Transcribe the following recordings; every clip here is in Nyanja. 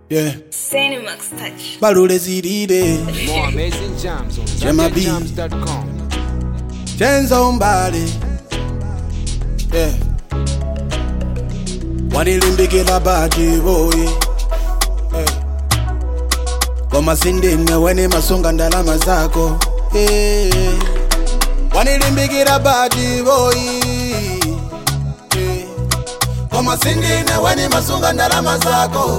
Yeah. Cinemax Touch. Balule zidide. More amazing jams on Jams.com. Chenza umbali. Yeah. Wanilimbikila badi boy. Yeah. Koma sindine weni masunga ndalama zako. Yeah. Wanilimbikila badi boy. Yeah. Koma sindine weni masunga ndalama zako.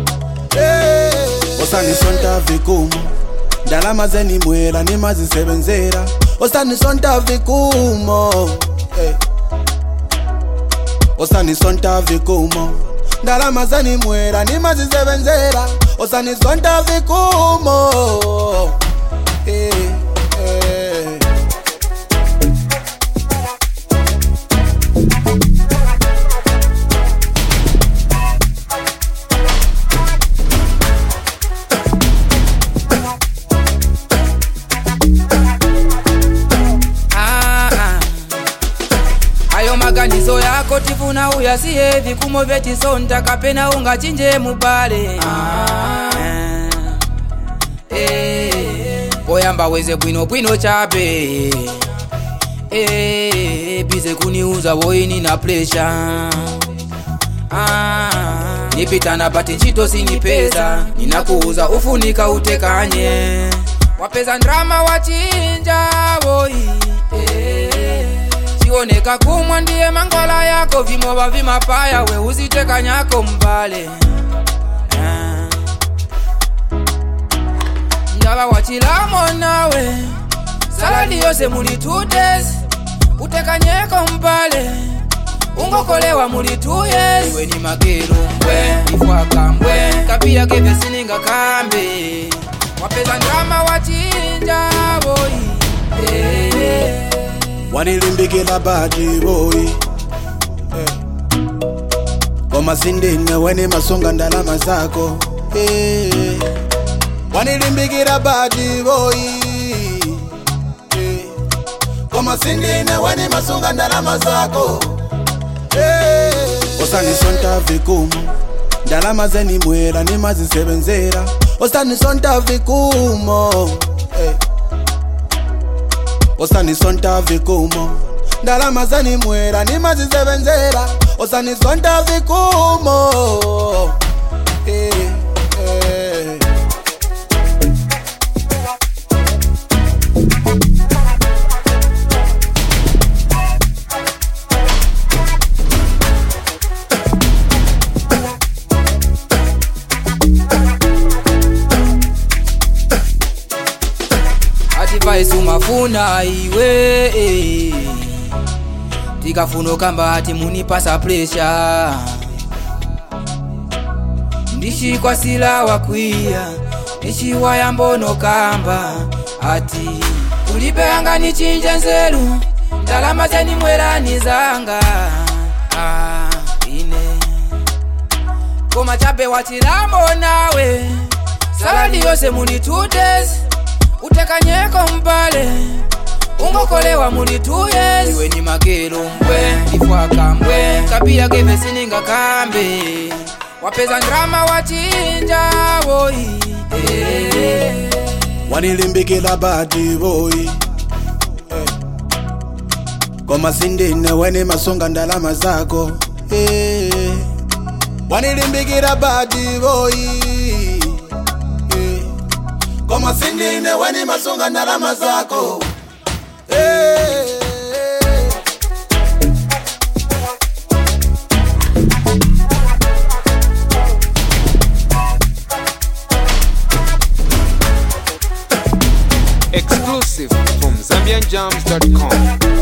Osani sonta vikumu ndalama zeni mwela ni mazisebenzera. Osani sonta vikumu Osani sonta vikumu ndalama zeni mwela ni mazisebenzera. Osani sonta vikumu maganizo yako tifuna uyasiye vikumo vyetisonta kapena ungachinje mubale Oyamba weze bwino chape bize kuniuza woini na pressure nipitana bati nchito sinipeza ninakuuza ufunika utekanye wapeza ndrama wachinja woi Sioneka kumwa ndiye mangola yako vimoba vimapaya we uziteka nyako mbale Ndaba wachilamo nawe saladi yose muli 2 days uteka nyeko mbale ungokolewa muli 2 years iwe ni magero mbwe ifwaka mbwe kapia keve sininga kambe wapeza ndrama wachinja boy Wanilimbikila badi boy Koma sindine weni masunga ndalama zako Wanilimbikila badi boy Koma sindine weni masunga ndalama zako Osani sonta vikumu ndalama zeni mwela ni mazisebenzera. Osani sonta vikumu Osani sonta vikumo ndalama zani mwera ni mazisebenzera. Osani sonta vikumo Advice umafuna iwe Tikafuno kamba ati munipasa pressure Ndishi kwa sila wakuia Ndishi wayambono kamba Ati ulipe anga ni chinje nzelu ndalama zeni mwera nizanga ine Koma chape wachilamo nawe saladi yose muni 2 days uteka nyeko mbale ungokolewa muli 2 years iwe ni magero mbwe ifwaka mbwe kapia keve sininga kambe wapeza ndrama wachinja boy Wanilimbikila badi boy Koma sindine weni masunga ndalama zako Wanilimbikila badi boy Koma sindine weni masunga ndalama zako exclusive from ZambianJams.com.